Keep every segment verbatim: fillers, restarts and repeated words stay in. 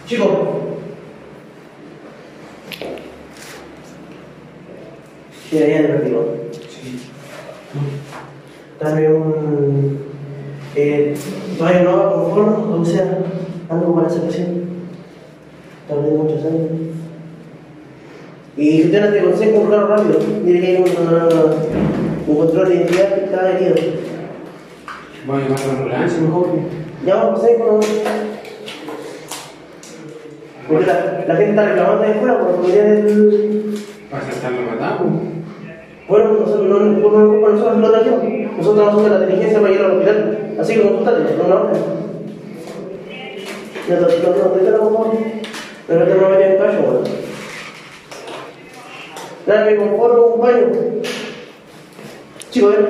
Chicos. Sí, allá en el retiro. Sí. Dame un... Eh, vaya nueva con forno, o sea, algo para esa ocasión. Está perdiendo muchos años. Y gestionas de consejo un carro rápido. Dile que hay una, un control de identidad que está herido. Voy a llamar a la ambulancia mejor. Ya vamos a pasar con... Porque la, la gente está reclamando ahí afuera por la seguridad del... ¿Vas a estarlo matando? Bueno, nosotros no nos ocupa nosotros lo trajimos. Nosotros vamos a hacer la diligencia para ir al hospital. Así que consultate, no una orden. Ya te lo tengo, te lo tengo, pero no te lo metes en callo, bueno. Dame con forro un baño. Chico, ven.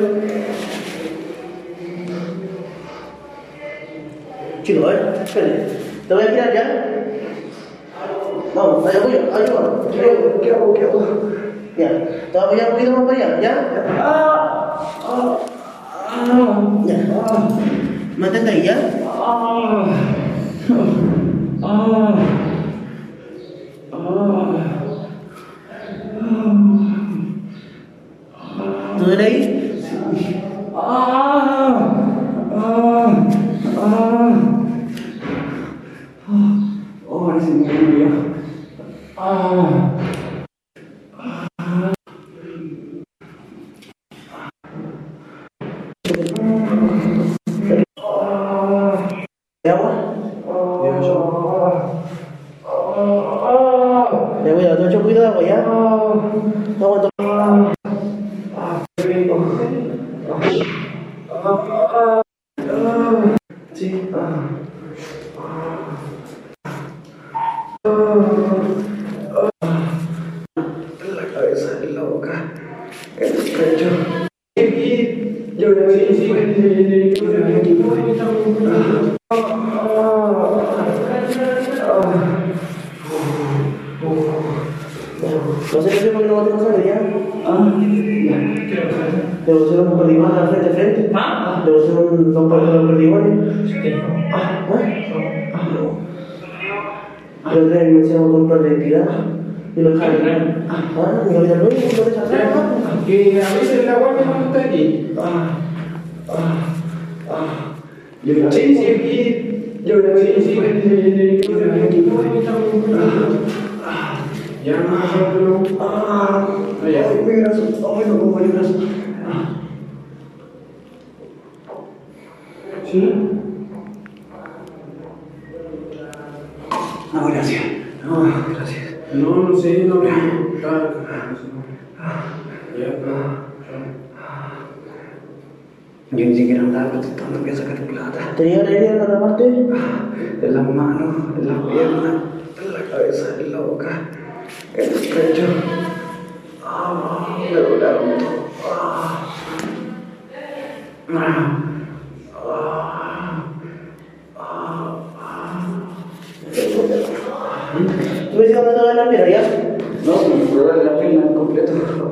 Chico, ven, espérate. Te voy a tirar ya. Vamos, allá voy, ayúdame. ¿Qué hago? ¿Qué hago? Ya, te voy a apoyar un poquito más para allá, ¿ya? Ah, ah, ah, ya. Ah. Mantente ahí, ¿ya? Ah, ah, ah. ¿Tú eres ahí? Sí. Ah, ah, ah. Ahora sí me murió. Ah. ¿De agua? Ya voy a dar un poquito de agua, ¿ya? No aguanto. Sí. En la cabeza, en la boca, en el pecho. Yo creo que sí, no sé qué por qué no va a pasar ya. Ah, debo hacer un perdigón al frente a frente. Ah, debo hacer un dos perdigones. Ah, ah, no. Yo creo que me hicieron comprar de identidad. Y los jardines. Ah, mi vida luego, no te sabes. Que a veces la guardia no está aquí. Ah, ah, ah. Sí, sí, aquí. Yo creo que sí, sí. Ya no nosotros. Ah, allá. Ay, mi brazo. Ay, no como mi brazo. ¿Sí? No, gracias. No, gracias. No, no sé, no me. Yo ni siquiera andaba protestando, voy a sacar plata. ¿Tenía la herida en otra parte? En las manos, en las piernas, en la cabeza, en la boca, en el pecho. Ah, me doblaron todo. Ah. Ah. ¿Tú me dices dónde te duele la pierna, ya? No, me duele la pierna completa.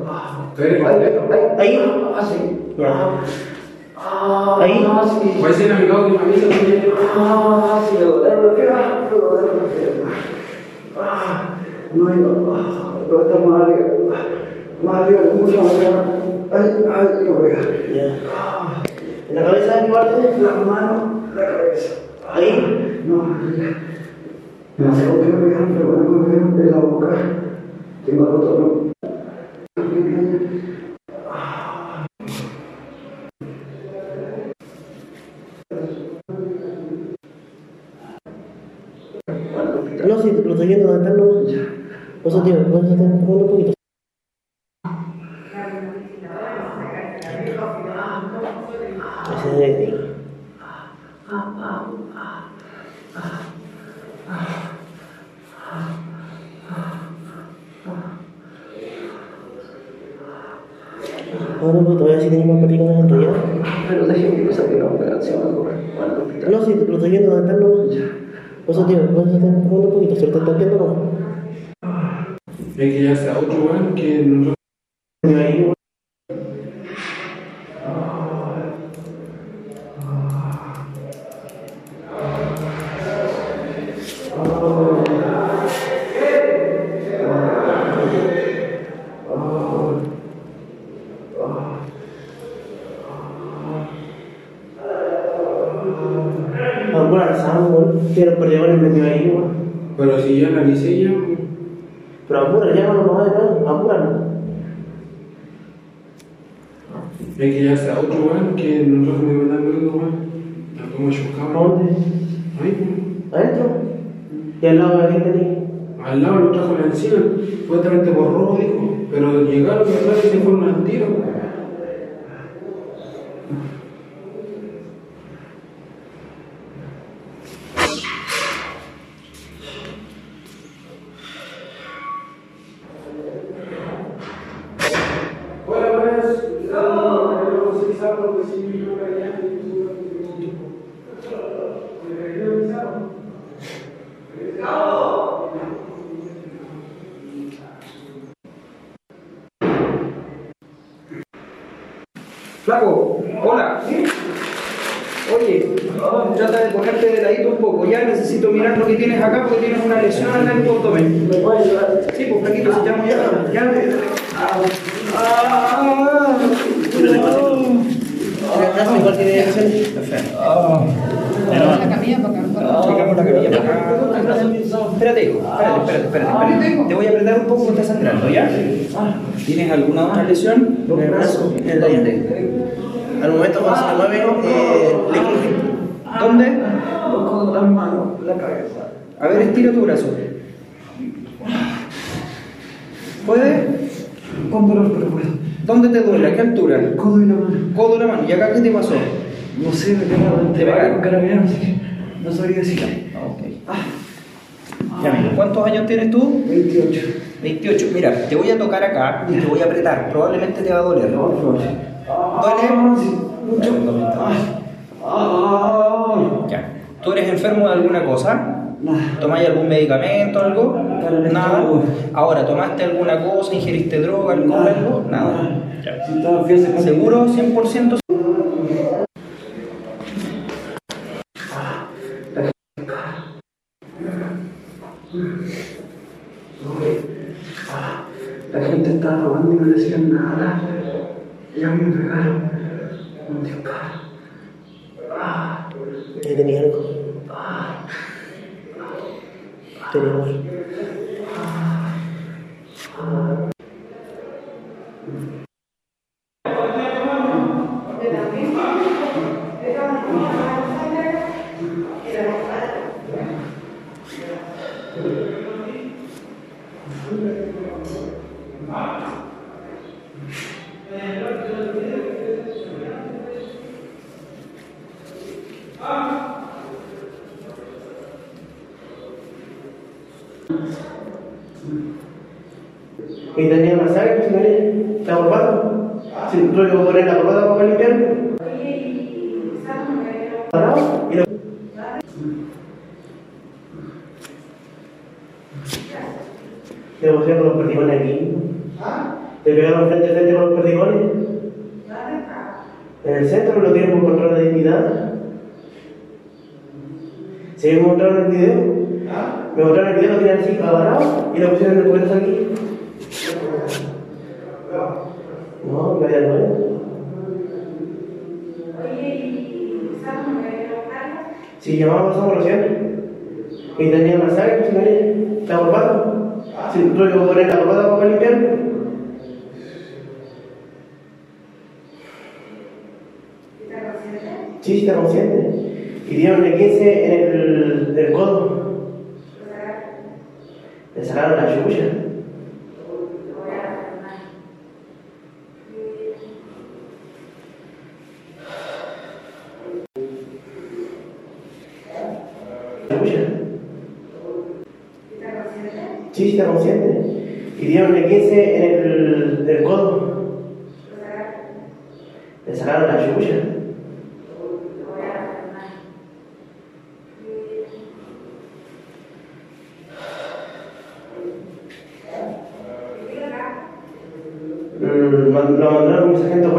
Ahí, ahí, así. Ya. Ahí, así. Puede ser amigo que me avisa también. Ah, sí, me duele la pierna, me duele la pierna. Ah, no hay, no está más arriba, más arriba, mucho más arriba. Ay, ay, no pega. Ya. ¿En la cabeza de mi parte? La mano, la cabeza. ¿Ahí? No, no sé por qué me pegaron, pero bueno, me pegaron en la boca. Tengo roto, ¿no? No, sí, lo estoy viendo de acá, no. Pues tío, puedes hacer un poquito. Ese de ahí. Ahora pues todavía sí tenemos partículas enrolladas. Pero déjenme que saque la operación ahora. No, sí, lo estoy viendo de acá, no. Pues tío, puedes hacer un poquito, se lo está viendo, no. Es que ya está otro weón que nosotros. Oh. avisé ya. Pero apura, llámalo nomás de nuevo, apúralo. Es que ya está otro weón que nosotros me mandaron luego, weón. Está como chocado. ¿Dónde? Ahí, ¿Adentro? ¿Y al lado de quién tenés? al lado lo trajo la encina. Supuestamente borró, dijo. Pero llegaron, ¿verdad? Y se fueron al tiro. Hola, buenas. No sé si saben lo que significa allá. Flaco, hola. Oye, trata de ponerte de ladito un poco. Ya necesito mirar lo que tienes acá porque tienes una lesión en tu abdomen. ¿Me puedes ayudar? Sí, pues flaquito, se llama ya. Ya. ¿Acaso igual tiene que hacer? Perfecto. La camilla para acá. Pegamos la camilla para acá. Espérate, hijo. Espérate, espérate, espérate, espérate. Te voy a apretar un poco porque estás sangrando, ¿ya? ¿Tienes alguna otra lesión? En el brazo, en la ¿Dónde? Al momento cuando se le mueve, eh, le cruje. ¿Dónde? Con las manos, la cabeza. A ver, estira tu brazo. ¿Puede? Con dolor, pero puedo. ¿Dónde te duele? ¿A qué altura? El codo y la mano. Codo y la mano. ¿Y acá qué te pasó? No sé, me pegaron. ¿Te pegaron? Carabineros, así que no sabría decirle. Ok. Ya, mira, ¿cuántos años tienes tú? veintiocho. veintiocho. Mira, te voy a tocar acá y te voy a apretar. Probablemente te va a doler. No, no. ¿Duele? Ah, sí, mucho. Ah, ah, Ya. ¿Tú eres enfermo de alguna cosa? Nada. ¿Tomáis algún medicamento o algo? Para el Nada. estómago. Ahora, ¿tomaste alguna cosa? ¿Ingeriste droga? ¿Alcohol? Nada. ¿Algo? Nada. Ya. Si estaba fui a sacar- ¿Seguro? ¿cien por ciento? La gente estaba robando y no le decían nada. Y a mí me pegaron. Un disparo. Ah, ¿Y tenía algo? ah, Tenía algo. ¿Y tenía masaje, señores? ¿Está ocupado? Si tuve que poner la corbata para limpiar. ¿Parado? ¿Y lo... ¿Te pusieron con los perdigones aquí? ¿Te pegaron frente a frente con los perdigones? ¿En el centro lo tienen por control de dignidad? ¿Sí me mostraron el video? Me mostraron el video, lo tienen así agarrado y lo pusieron en el puesto aquí. No, me había nuevo. Si llamamos a solución y tenía masaje, señores, ¿está ocupado? Si tuve que poner la corbata para limpiar. Sí, está consciente. Y dieron el quince en el, el codo. Le sacaron la chucha. Sí, está consciente. Y dieron el quince en el, el codo. Le sacaron la chucha. Mm, Lo mandaron un sargento